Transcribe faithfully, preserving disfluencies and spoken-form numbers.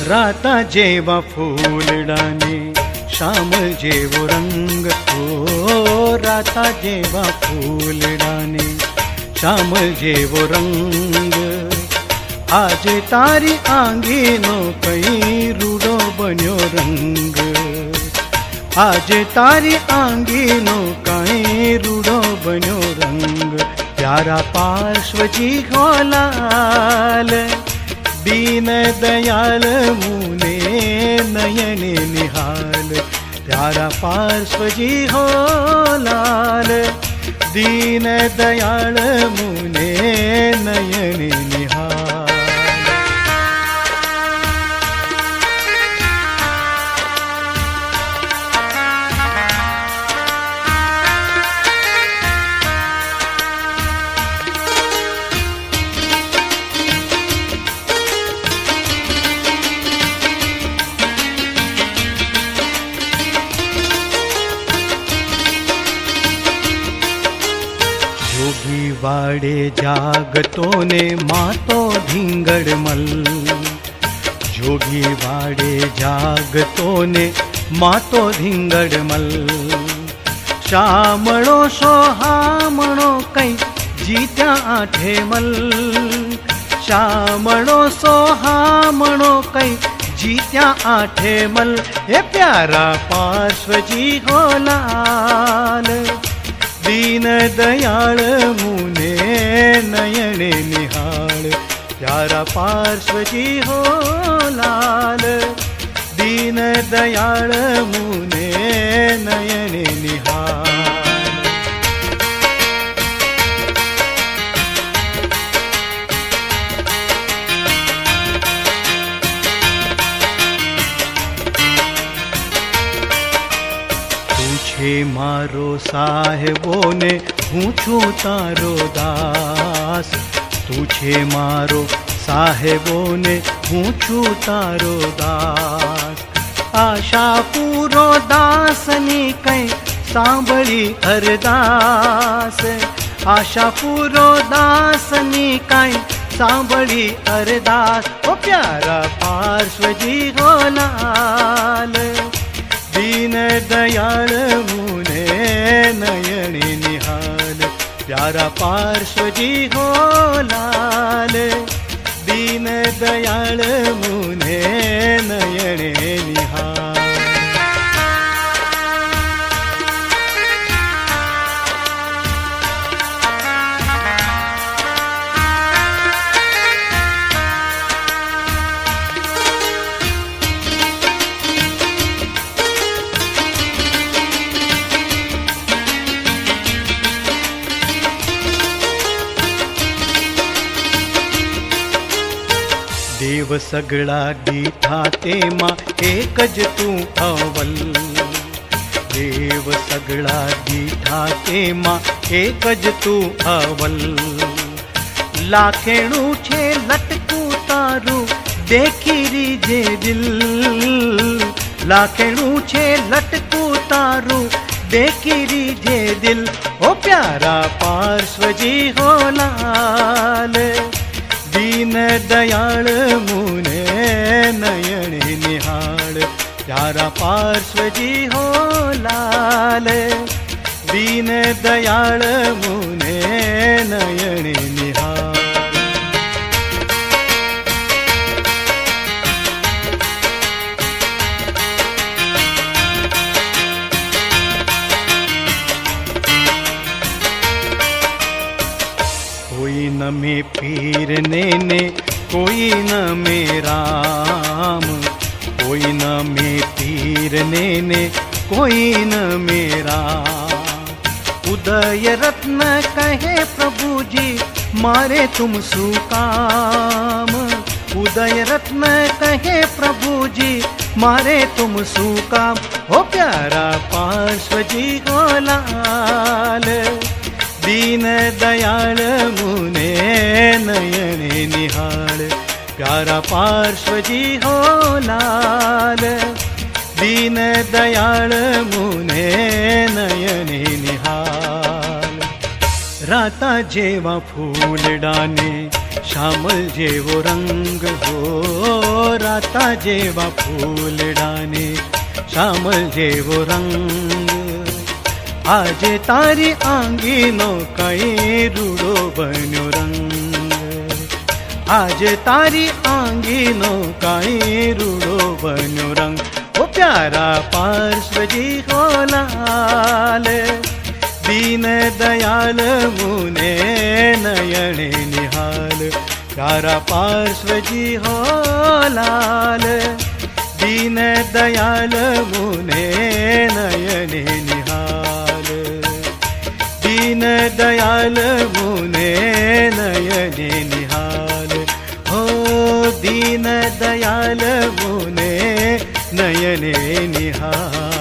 राता जेवा फूलडाने श्याम जेवो रंग ओ राता जेवा फूलडाने श्याम जेवो रंग आज तारी आंगीनो कई रूडो बन्यो रंग आज तारी आंगीनो कई रूडो बन्यो रंग प्यारा पार्श्वजी हो लाल दीन दयाल मुने नयने निहाल प्यारा पार्श्वजी हो लाल दीन दयाल मुने नयने निहाल। जोगी वाड़े जागतो ने मातो ढींगड़ मल जोगी वाड़े जागतो ने मातो ढींगड़ मल शामणो सोहामणो कई जीत्या आठे मल शामणो सोहामणो कई जीत्या आठे मल ए प्यारा पार्श्वजी हो लाल दीन दयाल मुने नयने निहाल प्यारा पार्श्वजी हो लाल दीन दयाल मुने नयने निहाल। पूछे मारो साहेबो ने हूँ छू तारो दास पूछे मारो साहेबो ने हूँ छू तारो दास आशा पूरो दासनी कई सांभળી अरदास आशा पूरो दासनी कई सांभળી अरदास ओ प्यारा पार्श्वजी हो लाल दीन दयाल मुने नयने निहाल प्यारा पार्श्वजी हो लाल दीन दयाल मुने नयने निहाल। देव सगळा दीठा तेमा एकज तू अवल देव सगळा दीठा तेमा एकज तू अवल लाखेणु छे लटकू तारू देखीरी जे दिल लाखेणु छे लटकू तारू देखीरी जे दिल ओ प्यारा पार्श्वजी हो लाल दीन दयाल मुने नयने निहाल प्यारा पार्श्वजी हो लाल दीन दयाल मुने नयने निहाल। कोई न में पीर ने ने कोई न में राम कोई न में पीर ने ने कोई न में राम उदय रत्न कहे प्रभु जी मारे तुम सुकाम उदय रत्न कहे प्रभु जी मारे तुम सुकाम हो प्यारा पार्श्वजी हो लाल दीन दयाल मुने नयने निहाल प्यारा पार्श्वजी हो लाल दीन दयाल मुने नयने निहाल। राता जेवा फूलडाने श्यामल जेवो रंग हो, राता जेवा फूलडाने श्यामल जेवो रंग। आज तारी आंगीनो कई रूडो बन्यो रंग, आज तारी आंगीनो कई रूडो बन्यो रंग। ओ प्यारा पार्श्वजी हो लाल, दीन दयाल मुने नयने निहाल। प्यारा पार्श्वजी हो लाल, दीन दयाल मुने नयने निहाल। दीन दयाल मुने नयने निहाल, हो दीन दयाल मुने नयने निहाल।